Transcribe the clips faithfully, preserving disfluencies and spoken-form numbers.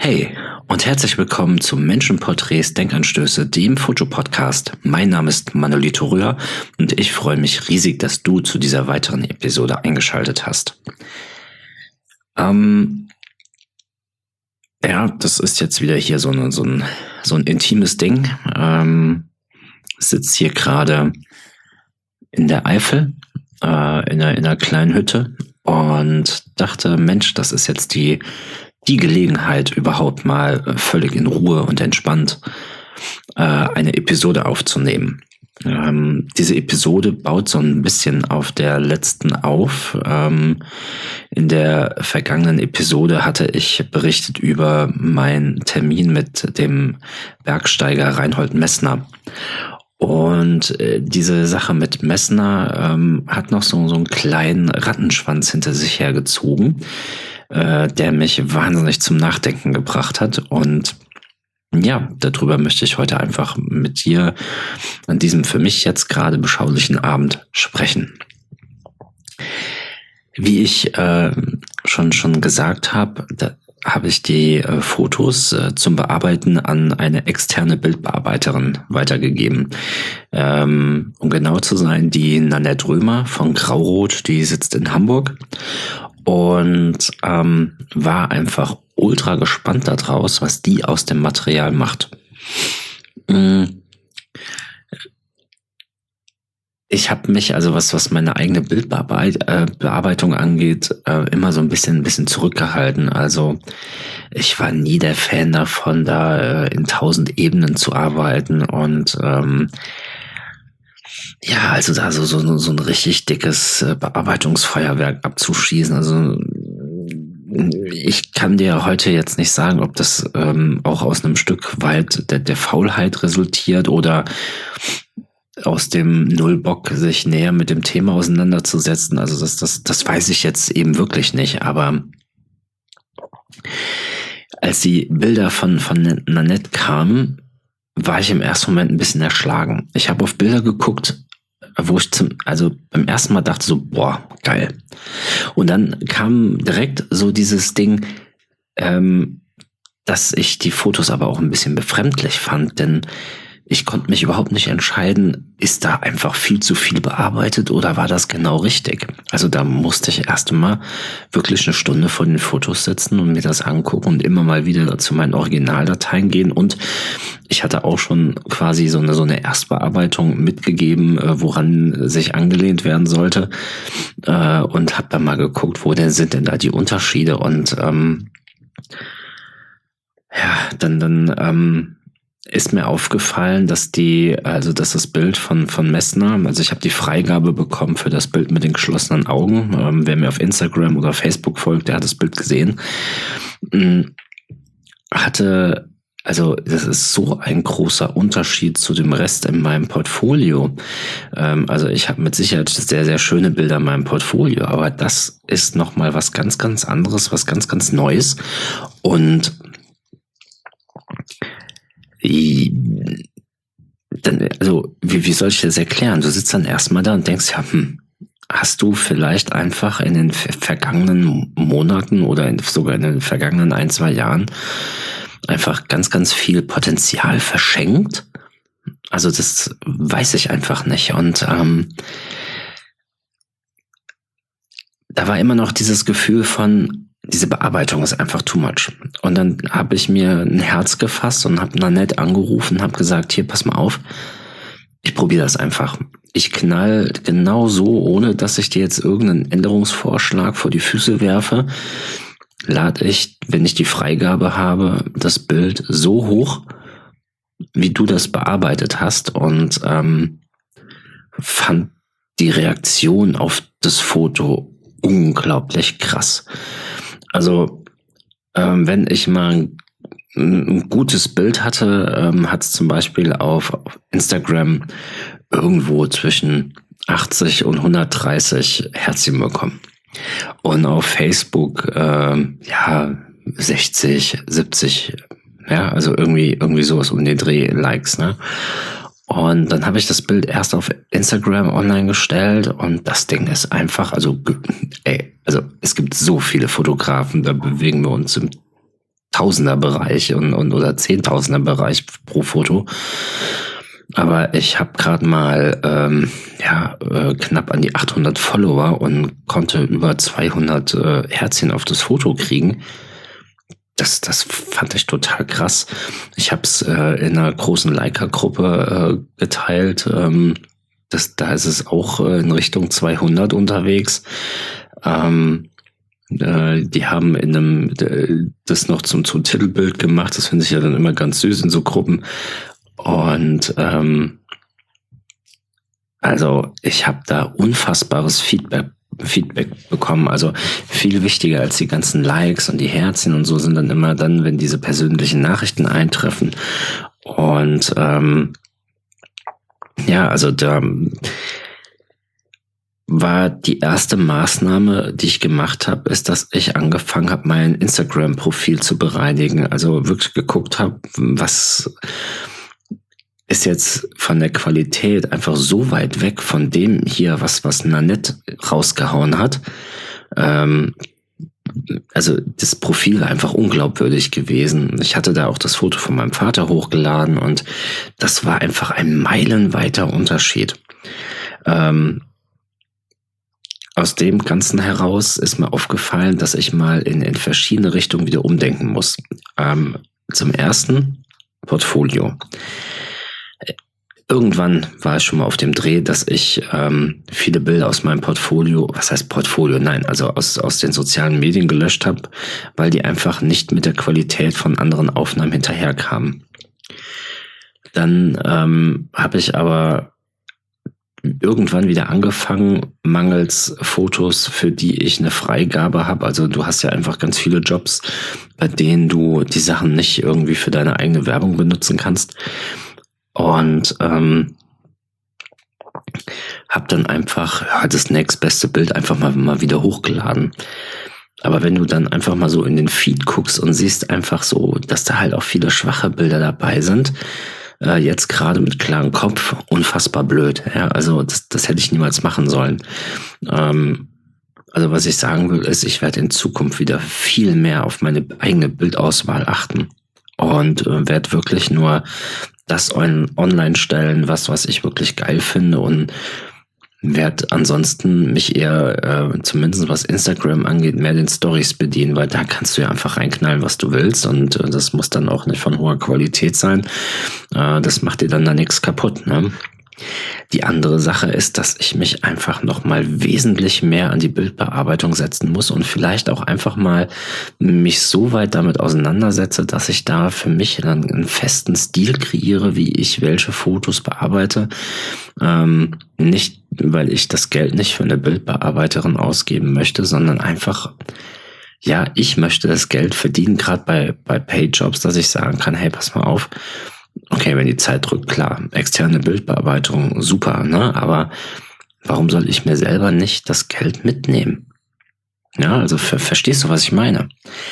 Hi und herzlich willkommen zu Menschenporträts Denkanstöße, dem Fotopodcast. Mein Name ist Manolito Röhr und ich freue mich riesig, dass du zu dieser weiteren Episode eingeschaltet hast. Ähm, ja, das ist jetzt wieder hier so, eine, so, ein, so ein intimes Ding. Ähm, ich sitze hier gerade in der Eifel, äh, in, einer, in einer kleinen Hütte und dachte, Mensch, das ist jetzt die die Gelegenheit, überhaupt mal völlig in Ruhe und entspannt äh, eine Episode aufzunehmen. Ähm, diese Episode baut so ein bisschen auf der letzten auf. Ähm, in der vergangenen Episode hatte ich berichtet über meinen Termin mit dem Bergsteiger Reinhold Messner. Und äh, diese Sache mit Messner ähm, hat noch so, so einen kleinen Rattenschwanz hinter sich hergezogen, äh, der mich wahnsinnig zum Nachdenken gebracht hat. Und ja, darüber möchte ich heute einfach mit dir an diesem für mich jetzt gerade beschaulichen Abend sprechen. Wie ich äh, schon schon gesagt habe, da habe ich die äh, Fotos äh, zum Bearbeiten an eine externe Bildbearbeiterin weitergegeben. Ähm, um genau zu sein, die Nanette Römer von Grauroth, die sitzt in Hamburg und ähm, war einfach ultra gespannt daraus, was die aus dem Material macht. Ich habe mich, also was was meine eigene Bildbearbeitung angeht, äh, immer so ein bisschen ein bisschen zurückgehalten. Also ich war nie der Fan davon, da äh, in tausend Ebenen zu arbeiten und ähm, ja, also da so so so ein richtig dickes äh, Bearbeitungsfeuerwerk abzuschießen. Also ich kann dir heute jetzt nicht sagen, ob das ähm, auch aus einem Stück weit der, der Faulheit resultiert oder aus dem Nullbock, sich näher mit dem Thema auseinanderzusetzen. Also das, das, das weiß ich jetzt eben wirklich nicht. Aber als die Bilder von, von Nanette kamen, war ich im ersten Moment ein bisschen erschlagen. Ich habe auf Bilder geguckt, wo ich zum, also beim ersten Mal dachte so, boah, geil. Und dann kam direkt so dieses Ding, ähm, dass ich die Fotos aber auch ein bisschen befremdlich fand, denn ich konnte mich überhaupt nicht entscheiden, ist da einfach viel zu viel bearbeitet oder war das genau richtig? Also da musste ich erst einmal wirklich eine Stunde vor den Fotos sitzen und mir das angucken und immer mal wieder zu meinen Originaldateien gehen. Und ich hatte auch schon quasi so eine, so eine Erstbearbeitung mitgegeben, woran sich angelehnt werden sollte. Und habe dann mal geguckt, wo denn sind denn da die Unterschiede. Und ähm, ja, dann, dann ähm, ist mir aufgefallen, dass die, also dass das Bild von von Messner, also ich habe die Freigabe bekommen für das Bild mit den geschlossenen Augen. Ähm, wer mir auf Instagram oder Facebook folgt, der hat das Bild gesehen. Ähm, hatte, also das ist so ein großer Unterschied zu dem Rest in meinem Portfolio. Ähm, also ich habe mit Sicherheit sehr, sehr schöne Bilder in meinem Portfolio, aber das ist nochmal was ganz, ganz anderes, was ganz, ganz Neues. Und dann, also, wie, wie soll ich das erklären? Du sitzt dann erstmal da und denkst, ja, hm, hast du vielleicht einfach in den vergangenen Monaten oder in, sogar in den vergangenen ein, zwei Jahren einfach ganz, ganz viel Potenzial verschenkt? Also, das weiß ich einfach nicht. Und ähm, da war immer noch dieses Gefühl von, diese Bearbeitung ist einfach too much. Und dann habe ich mir ein Herz gefasst und habe Nanette angerufen und habe gesagt, hier, pass mal auf, ich probiere das einfach. Ich knall genau so, ohne dass ich dir jetzt irgendeinen Änderungsvorschlag vor die Füße werfe, lade ich, wenn ich die Freigabe habe, das Bild so hoch, wie du das bearbeitet hast und ähm, fand die Reaktion auf das Foto unglaublich krass. Also, ähm, wenn ich mal ein, ein gutes Bild hatte, ähm, hat es zum Beispiel auf, auf Instagram irgendwo zwischen achtzig und hundertdreißig Herzchen bekommen. Und auf Facebook, ähm, ja, sechzig, siebzig, ja, also irgendwie, irgendwie sowas um den Dreh Likes, ne? Und dann habe ich das Bild erst auf Instagram online gestellt und das Ding ist einfach, also, ey, also es gibt so viele Fotografen, da bewegen wir uns im Tausender-Bereich und, und oder Zehntausender-Bereich pro Foto. Aber ich habe gerade mal ähm, ja äh, knapp an die achthundert Follower und konnte über zweihundert äh, Herzchen auf das Foto kriegen. Das, das fand ich total krass. Ich habe es äh, in einer großen Leica-Gruppe äh, geteilt. Ähm, das, da ist es auch äh, in Richtung zweihundert unterwegs. Ähm, äh, die haben in einem äh, das noch zum, zum Titelbild gemacht. Das finde ich ja dann immer ganz süß in so Gruppen. Und ähm, also ich habe da unfassbares Feedback Feedback bekommen. Also viel wichtiger als die ganzen Likes und die Herzchen und so sind dann immer dann, wenn diese persönlichen Nachrichten eintreffen. Und ähm, ja, also da war die erste Maßnahme, die ich gemacht habe, ist, dass ich angefangen habe, mein Instagram-Profil zu bereinigen. Also wirklich geguckt habe, was ist jetzt von der Qualität einfach so weit weg von dem hier, was was Nanette rausgehauen hat. Ähm, also das Profil war einfach unglaubwürdig gewesen. Ich hatte da auch das Foto von meinem Vater hochgeladen und das war einfach ein meilenweiter Unterschied. Ähm, aus dem Ganzen heraus ist mir aufgefallen, dass ich mal in, in verschiedene Richtungen wieder umdenken muss. Ähm, zum ersten Portfolio. Irgendwann war ich schon mal auf dem Dreh, dass ich ähm, viele Bilder aus meinem Portfolio, was heißt Portfolio? Nein, also aus, aus den sozialen Medien gelöscht habe, weil die einfach nicht mit der Qualität von anderen Aufnahmen hinterherkamen. Dann ähm, habe ich aber irgendwann wieder angefangen, mangels Fotos, für die ich eine Freigabe habe. Also du hast ja einfach ganz viele Jobs, bei denen du die Sachen nicht irgendwie für deine eigene Werbung benutzen kannst. Und ähm, habe dann einfach ja, das nächstbeste Bild einfach mal, mal wieder hochgeladen. Aber wenn du dann einfach mal so in den Feed guckst und siehst einfach so, dass da halt auch viele schwache Bilder dabei sind, äh, jetzt gerade mit klarem Kopf, unfassbar blöd. Ja, also das, das hätte ich niemals machen sollen. Ähm, also was ich sagen will, ist, ich werde in Zukunft wieder viel mehr auf meine eigene Bildauswahl achten und äh, werde wirklich nur das on, online stellen, was, was ich wirklich geil finde und werde ansonsten mich eher, äh, zumindest was Instagram angeht, mehr den Stories bedienen, weil da kannst du ja einfach reinknallen, was du willst und äh, das muss dann auch nicht von hoher Qualität sein. Äh, das macht dir dann da nichts kaputt, ne? Die andere Sache ist, dass ich mich einfach noch mal wesentlich mehr an die Bildbearbeitung setzen muss und vielleicht auch einfach mal mich so weit damit auseinandersetze, dass ich da für mich dann einen festen Stil kreiere, wie ich welche Fotos bearbeite. Ähm, nicht, weil ich das Geld nicht für eine Bildbearbeiterin ausgeben möchte, sondern einfach, ja, ich möchte das Geld verdienen, gerade bei, bei Paid-Jobs, dass ich sagen kann, hey, pass mal auf, okay, wenn die Zeit drückt, klar, externe Bildbearbeitung, super, ne? Aber warum soll ich mir selber nicht das Geld mitnehmen? Ja, also ver verstehst du, was ich meine?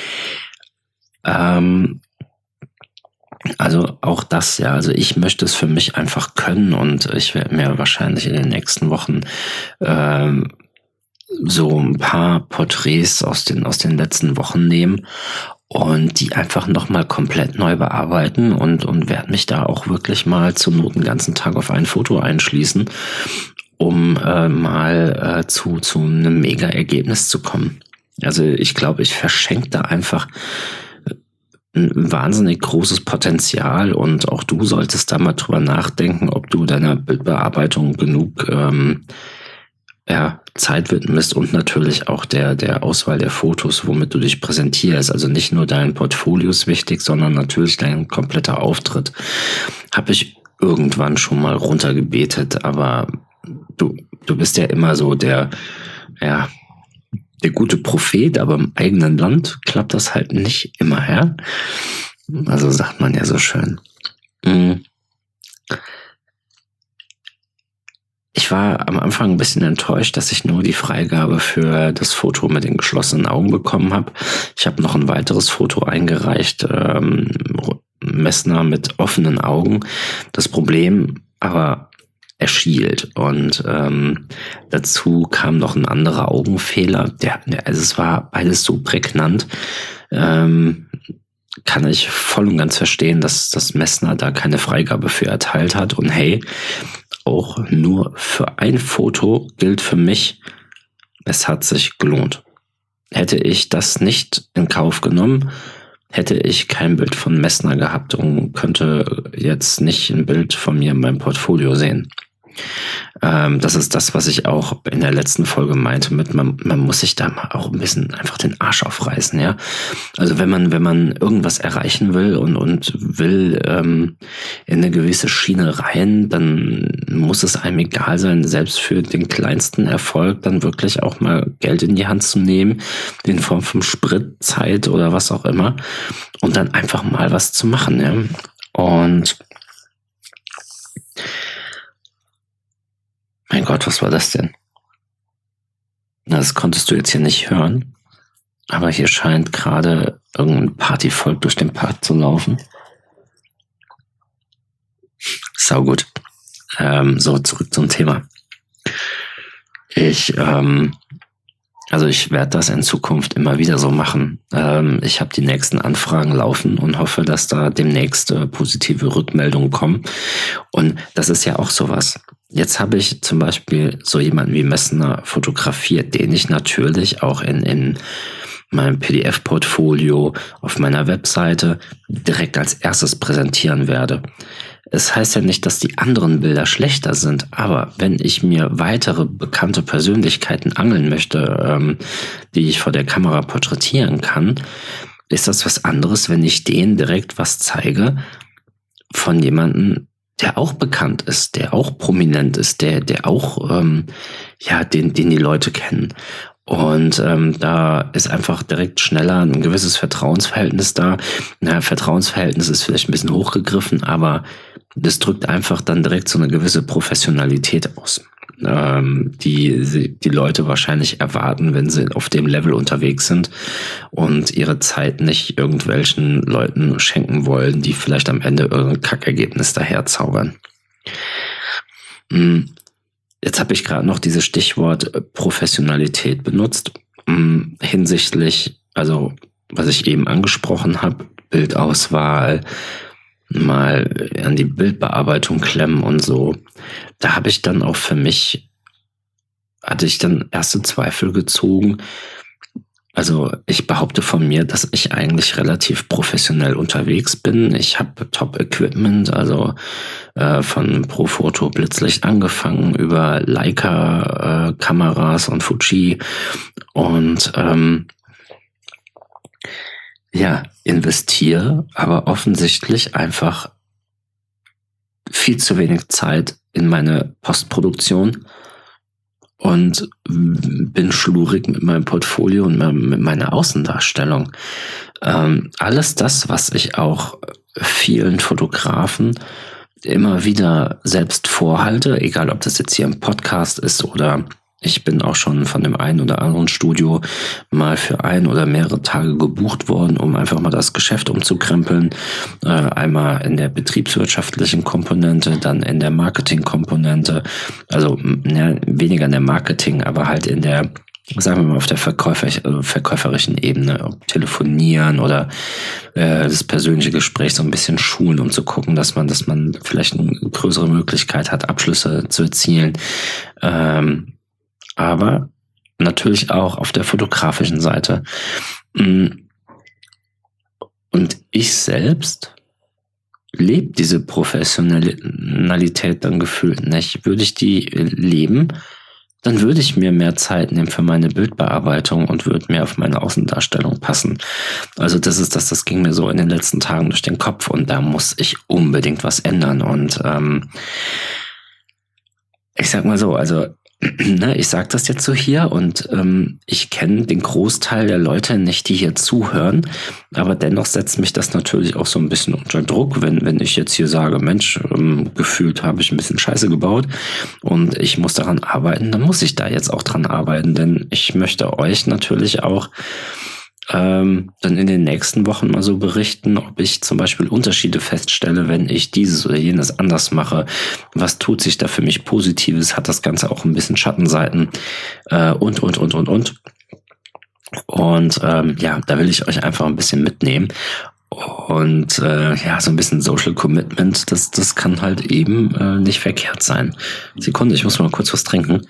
Ähm, also auch das, ja, also ich möchte es für mich einfach können und ich werde mir wahrscheinlich in den nächsten Wochen ähm, so ein paar Porträts aus den, aus den letzten Wochen nehmen und die einfach nochmal komplett neu bearbeiten und, und werde mich da auch wirklich mal zur Not den ganzen Tag auf ein Foto einschließen, um äh, mal äh, zu, zu einem Mega-Ergebnis zu kommen. Also ich glaube, ich verschenke da einfach ein wahnsinnig großes Potenzial und auch du solltest da mal drüber nachdenken, ob du deiner Bildbearbeitung genug ähm, ja, Zeit widmest und natürlich auch der, der Auswahl der Fotos, womit du dich präsentierst. Also nicht nur dein Portfolio ist wichtig, sondern natürlich dein kompletter Auftritt. Habe ich irgendwann schon mal runtergebetet, aber du, du bist ja immer so der, ja, der gute Prophet, aber im eigenen Land klappt das halt nicht immer, ja? Also sagt man ja so schön. Mhm. Ich war am Anfang ein bisschen enttäuscht, dass ich nur die Freigabe für das Foto mit den geschlossenen Augen bekommen habe. Ich habe noch ein weiteres Foto eingereicht, ähm, Messner mit offenen Augen. Das Problem aber, er schielt und ähm, dazu kam noch ein anderer Augenfehler. Der, also es war beides so prägnant. Ähm, kann ich voll und ganz verstehen, dass das Messner da keine Freigabe für erteilt hat. Und hey, auch nur für ein Foto gilt für mich, es hat sich gelohnt. Hätte ich das nicht in Kauf genommen, hätte ich kein Bild von Messner gehabt und könnte jetzt nicht ein Bild von mir in meinem Portfolio sehen. Ähm, das ist das, was ich auch in der letzten Folge meinte, mit man, man muss sich da mal auch ein bisschen einfach den Arsch aufreißen, ja. Also wenn man, wenn man irgendwas erreichen will und, und will ähm, in eine gewisse Schiene rein, dann muss es einem egal sein, selbst für den kleinsten Erfolg dann wirklich auch mal Geld in die Hand zu nehmen, in Form von Sprit, Zeit oder was auch immer, und dann einfach mal was zu machen, ja. Und mein Gott, was war das denn? Das konntest du jetzt hier nicht hören, aber hier scheint gerade irgendein Partyvolk durch den Park zu laufen. Sau gut. Ähm, so, zurück zum Thema. Ich, ähm, also ich werde das in Zukunft immer wieder so machen. Ähm, ich habe die nächsten Anfragen laufen und hoffe, dass da demnächst äh, positive Rückmeldungen kommen. Und das ist ja auch sowas. Jetzt habe ich zum Beispiel so jemanden wie Messner fotografiert, den ich natürlich auch in, in meinem P D F-Portfolio auf meiner Webseite direkt als erstes präsentieren werde. Es heißt ja nicht, dass die anderen Bilder schlechter sind, aber wenn ich mir weitere bekannte Persönlichkeiten angeln möchte, ähm, die ich vor der Kamera porträtieren kann, ist das was anderes, wenn ich denen direkt was zeige von jemandem, der auch bekannt ist, der auch prominent ist, der, der auch, ähm, ja, den, den die Leute kennen. Und ähm, da ist einfach direkt schneller ein gewisses Vertrauensverhältnis da. Na, Vertrauensverhältnis ist vielleicht ein bisschen hochgegriffen, aber das drückt einfach dann direkt so eine gewisse Professionalität aus, ähm, die die Leute wahrscheinlich erwarten, wenn sie auf dem Level unterwegs sind und ihre Zeit nicht irgendwelchen Leuten schenken wollen, die vielleicht am Ende irgendein Kackergebnis daherzaubern. Jetzt habe ich gerade noch dieses Stichwort Professionalität benutzt, hinsichtlich, also was ich eben angesprochen habe, Bildauswahl, mal an die Bildbearbeitung klemmen und so. Da habe ich dann auch für mich, hatte ich dann erste Zweifel gezogen. Also ich behaupte von mir, dass ich eigentlich relativ professionell unterwegs bin. Ich habe Top-Equipment, also äh, von Profoto Blitzlicht angefangen über Leica-Kameras äh, und Fuji und ähm, ja, investiere, aber offensichtlich einfach viel zu wenig Zeit in meine Postproduktion und bin schlurig mit meinem Portfolio und mit meiner Außendarstellung. Ähm, alles das, was ich auch vielen Fotografen immer wieder selbst vorhalte, egal ob das jetzt hier im Podcast ist oder ich bin auch schon von dem einen oder anderen Studio mal für ein oder mehrere Tage gebucht worden, um einfach mal das Geschäft umzukrempeln. Äh, einmal in der betriebswirtschaftlichen Komponente, dann in der Marketingkomponente. Also ja, weniger in der Marketing, aber halt in der, sagen wir mal, auf der Verkäufer, äh, verkäuferischen Ebene. Ob telefonieren oder äh, das persönliche Gespräch so ein bisschen schulen, um zu gucken, dass man, dass man vielleicht eine größere Möglichkeit hat, Abschlüsse zu erzielen. Ähm, aber natürlich auch auf der fotografischen Seite. Und ich selbst lebe diese Professionalität dann gefühlt nicht. Würde ich die leben, dann würde ich mir mehr Zeit nehmen für meine Bildbearbeitung und würde mehr auf meine Außendarstellung passen. Also das ist das, das ging mir so in den letzten Tagen durch den Kopf und da muss ich unbedingt was ändern. Und ähm, ich sag mal so, also Ne, ich sage das jetzt so hier und ähm, ich kenne den Großteil der Leute nicht, die hier zuhören, aber dennoch setzt mich das natürlich auch so ein bisschen unter Druck, wenn, wenn ich jetzt hier sage, Mensch, ähm, gefühlt habe ich ein bisschen Scheiße gebaut und ich muss daran arbeiten, dann muss ich da jetzt auch dran arbeiten, denn ich möchte euch natürlich auch ähm, dann in den nächsten Wochen mal so berichten, ob ich zum Beispiel Unterschiede feststelle, wenn ich dieses oder jenes anders mache. Was tut sich da für mich Positives? Hat das Ganze auch ein bisschen Schattenseiten? Äh, und, und, und, und, und. Und ähm, ja, da will ich euch einfach ein bisschen mitnehmen. Und äh, ja, so ein bisschen Social Commitment, das, das kann halt eben äh, nicht verkehrt sein. Sekunde, ich muss mal kurz was trinken.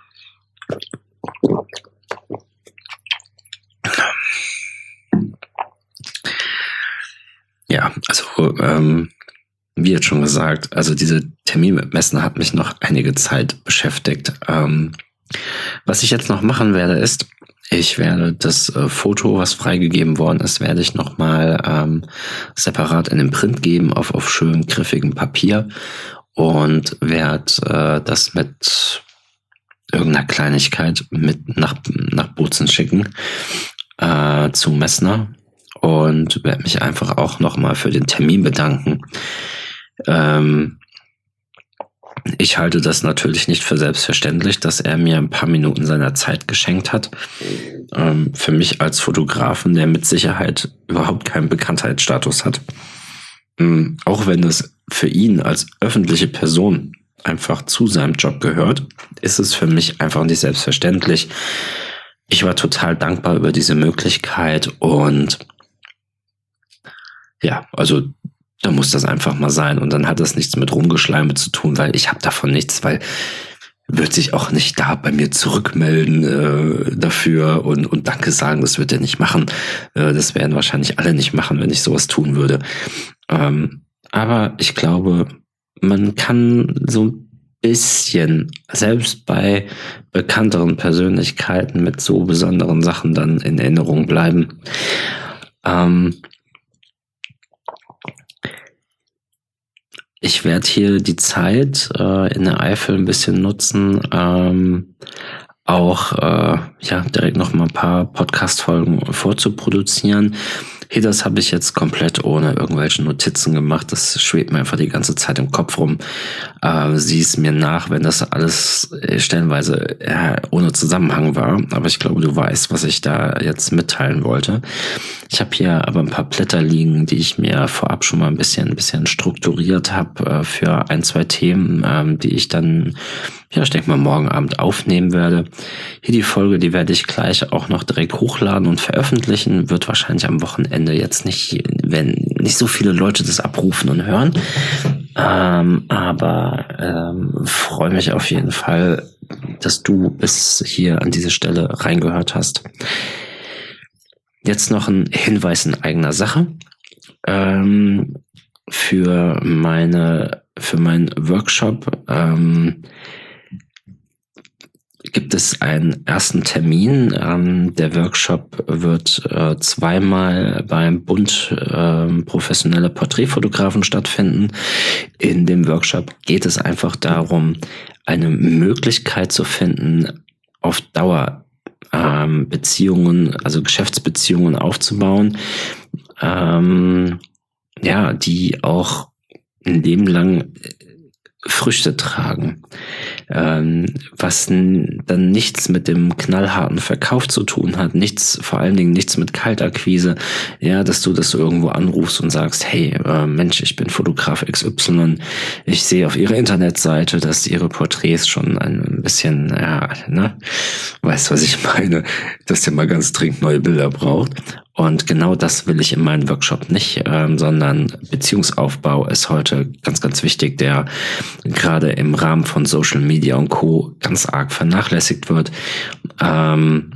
Ja, also ähm, wie jetzt schon gesagt, also diese Termin mit Messner hat mich noch einige Zeit beschäftigt. Ähm, was ich jetzt noch machen werde, ist, ich werde das äh, Foto, was freigegeben worden ist, werde ich nochmal ähm, separat in den Print geben, auf, auf schön griffigem Papier und werde äh, das mit irgendeiner Kleinigkeit mit nach, nach Bozen schicken äh, zu Messner und werde mich einfach auch nochmal für den Termin bedanken. Ähm, ich halte das natürlich nicht für selbstverständlich, dass er mir ein paar Minuten seiner Zeit geschenkt hat. Ähm, für mich als Fotografen, der mit Sicherheit überhaupt keinen Bekanntheitsstatus hat. Ähm, auch wenn es für ihn als öffentliche Person einfach zu seinem Job gehört, ist es für mich einfach nicht selbstverständlich. Ich war total dankbar über diese Möglichkeit und ja, also da muss das einfach mal sein. Und dann hat das nichts mit Rumgeschleime zu tun, weil ich habe davon nichts, weil wird sich auch nicht da bei mir zurückmelden äh, dafür und, und Danke sagen, das wird er nicht machen. Äh, das werden wahrscheinlich alle nicht machen, wenn ich sowas tun würde. Ähm, aber ich glaube, man kann so ein bisschen, selbst bei bekannteren Persönlichkeiten mit so besonderen Sachen dann in Erinnerung bleiben. Ähm, Ich werde hier die Zeit äh, in der Eifel ein bisschen nutzen, ähm, auch äh, ja direkt noch mal ein paar Podcast-Folgen vorzuproduzieren. Hier, das habe ich jetzt komplett ohne irgendwelche Notizen gemacht. Das schwebt mir einfach die ganze Zeit im Kopf rum. Äh, sieh es mir nach, wenn das alles äh, stellenweise äh, ohne Zusammenhang war. Aber ich glaube, du weißt, was ich da jetzt mitteilen wollte. Ich habe hier aber ein paar Blätter liegen, die ich mir vorab schon mal ein bisschen, ein bisschen strukturiert habe äh, für ein, zwei Themen, ähm, die ich dann, ja, ich denke mal, morgen Abend aufnehmen werde. Hier die Folge, die werde ich gleich auch noch direkt hochladen und veröffentlichen. Wird wahrscheinlich am Wochenende jetzt nicht, wenn nicht so viele Leute das abrufen und hören. Ähm, aber ähm, freue mich auf jeden Fall, dass du bis hier an diese Stelle reingehört hast. Jetzt noch ein Hinweis in eigener Sache. Ähm, für meine, für meinen Workshop ähm, gibt es einen ersten Termin. Ähm, der Workshop wird äh, zweimal beim Bund äh, professioneller Porträtfotografen stattfinden. In dem Workshop geht es einfach darum, eine Möglichkeit zu finden, auf Dauer ähm, Beziehungen, also Geschäftsbeziehungen aufzubauen, ähm, ja, die auch ein Leben lang Früchte tragen, ähm, was n- dann nichts mit dem knallharten Verkauf zu tun hat, nichts, vor allen Dingen nichts mit Kaltakquise, ja, dass du das irgendwo anrufst und sagst, hey, äh, Mensch, ich bin Fotograf X Y, ich sehe auf ihrer Internetseite, dass ihre Porträts schon ein bisschen, ja, ne, weißt, was ich meine, dass ihr mal ganz dringend neue Bilder braucht. Und genau das will ich in meinem Workshop nicht, ähm, sondern Beziehungsaufbau ist heute ganz, ganz wichtig, der gerade im Rahmen von Social Media und Co. ganz arg vernachlässigt wird. Ähm,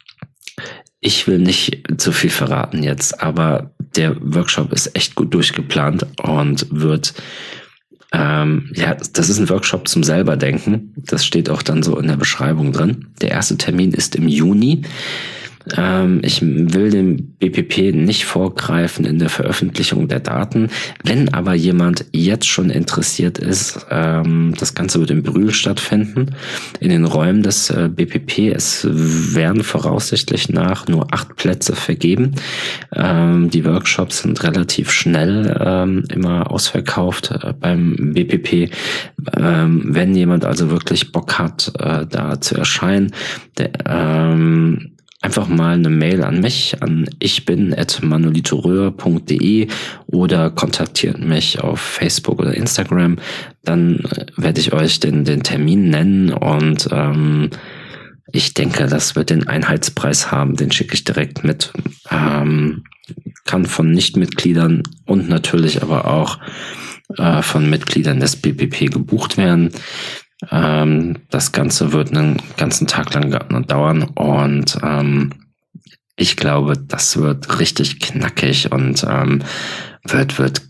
ich will nicht zu viel verraten jetzt, aber der Workshop ist echt gut durchgeplant und wird, ähm, ja, das ist ein Workshop zum Selberdenken. Das steht auch dann so in der Beschreibung drin. Der erste Termin ist im Juni. Ähm, ich will dem B P P nicht vorgreifen in der Veröffentlichung der Daten. Wenn aber jemand jetzt schon interessiert ist, ähm, das Ganze wird in Brühl stattfinden, in den Räumen des äh, B P P. Es werden voraussichtlich nach nur acht Plätze vergeben. Ähm, die Workshops sind relativ schnell ähm, immer ausverkauft äh, beim B P P. Ähm, wenn jemand also wirklich Bock hat, äh, da zu erscheinen, der, ähm, einfach mal eine Mail an mich, an ich bin at manolitoureur punkt de oder kontaktiert mich auf Facebook oder Instagram. Dann werde ich euch den, den Termin nennen und ähm, ich denke, das wird den Einheitspreis haben, den schicke ich direkt mit. Ähm, kann von Nichtmitgliedern und natürlich aber auch äh, von Mitgliedern des B P P gebucht werden. Ähm, das Ganze wird einen ganzen Tag lang dauern und ähm, ich glaube, das wird richtig knackig und ähm, wird, wird,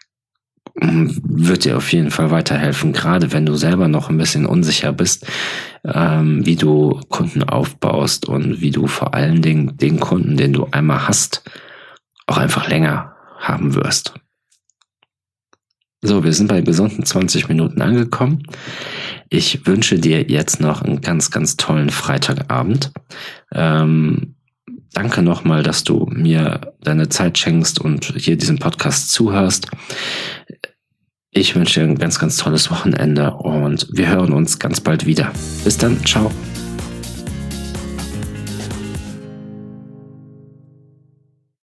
wird dir auf jeden Fall weiterhelfen, gerade wenn du selber noch ein bisschen unsicher bist, ähm, wie du Kunden aufbaust und wie du vor allen Dingen den Kunden, den du einmal hast, auch einfach länger haben wirst. So, wir sind bei gesunden zwanzig Minuten angekommen. Ich wünsche dir jetzt noch einen ganz, ganz tollen Freitagabend. Ähm, Danke nochmal, dass du mir deine Zeit schenkst und hier diesen Podcast zuhörst. Ich wünsche dir ein ganz, ganz tolles Wochenende und wir hören uns ganz bald wieder. Bis dann, ciao.